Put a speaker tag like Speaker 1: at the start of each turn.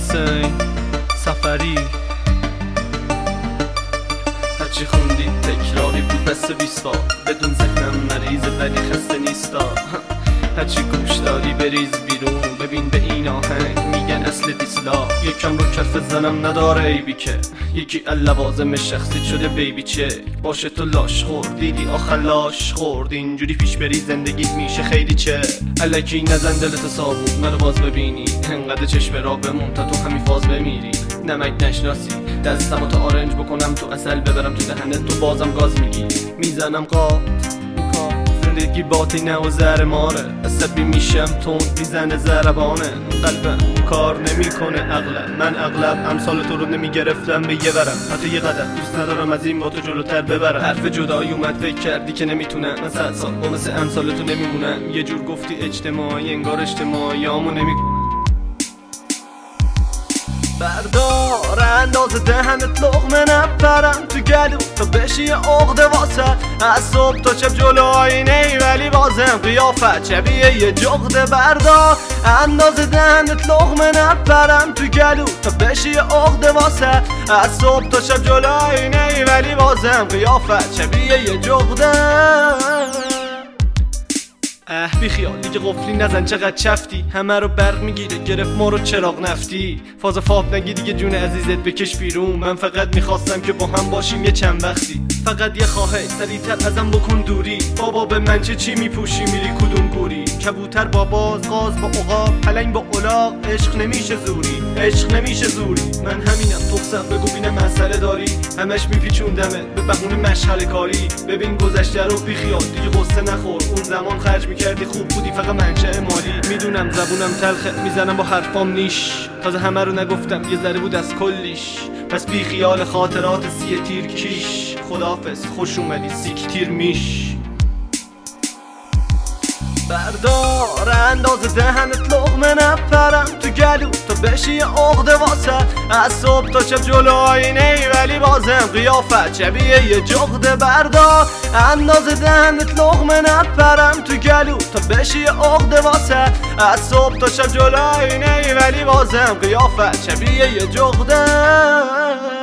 Speaker 1: حسین سفری. هرچی خوندی تکراری بود بس 20 بار، بدون ذهنم مریضه ولی خسته نیستا. هرچی گوش داری بریز بیرون، ببین به این آهنگ میگن اصل دیسلا. یکم رو کف زنم نداره ایبی که یکی لوازم شخصی شده بیبی چک. باشه تو لاش خورد دیدی آخر لاش خورد، اینجوری پیش بری زندگیت میشه خیلی چه. الکی نزن دلت صابون منو باز ببینی، انقدر چشم را بمون تا تو همین فاز بمیری. نمک نشناسی دستمو تا آرنج بکنم تو اصل ببرم تو دهنت، تو بازم گاز میگی میزنم قاط. زندگی باطینه و زهر ماره، عصبی میشم تند میزنه ضربانه. قلبم کار نمیکنه عقلم، من اغلب امثال تو رو نمیگرفتم به یه ورم. حتی یه قدم دوست ندارم از این با تو جلوتر ببرم. حرف جدایی اومد فکر کردی که نمیتونم، من 100 سال با مثل امثال تو نمیمونم. یه جور گفتی اجتماعی انگار اجتماعیامو نمیکنم. بردار انداز دهنت لقمه نپرم تو گلو تا بشی یه عقده واسه. از صبح تا شب جلو آینه ای ولی بازم قیافت شبیه یه جغده. بردار انداز دهنت لقمه نپرم تو گلو تا بشی یه عقده واسه. از صبح تا شب جلو آینه ای ولی بازم قیافت شبیه یه جغده. بی خیال دیگه قفلی نزن چقدر چفتی، همه رو برق میگیره گرفت ما رو چراغ نفتی. فاز فاپ نگی دیگه جون عزیزت بکش بیرون، من فقط میخواستم که با هم باشیم یه چند وقتی. فقط یه خواهش سریعتر ازم بکن دوری، بابا به من چی میپوشی میری کدوم گوری. کبوتر با باز غاز با عقاب پلنگ با الاغ، عشق نمیشه زوری عشق نمیشه زوری. من همینم تخصم بگو بینه مسئله داری، همش میپیچوندمه به بهونه مشغله کاری. ببین گذشته رو بی خیال دیگه قصه نخور، اون زمان خرج کردی خوب بودی فقط منشأ مالی. میدونم زبونم تلخه میزنم با حرفام نیش، تازه همه رو نگفتم یه ذره بود از کلیش. پس بی خیال خاطرات 30 تیر کیش، خداحافظ خوش اومدی سیک تیر میش. بردار انداز دهنت لقمه نپرم تو گلو تا بشی یه عقده واسه. از صبح تا شب جلو آینه ای ولی بازم قیافت شبیه یه جغده. بردار انداز دهنت لقمه نپرم تو گلو تا بشی یه عقده واسه. از صبح تا شب جلو آینه ای ولی بازم قیافت شبیه یه جغده.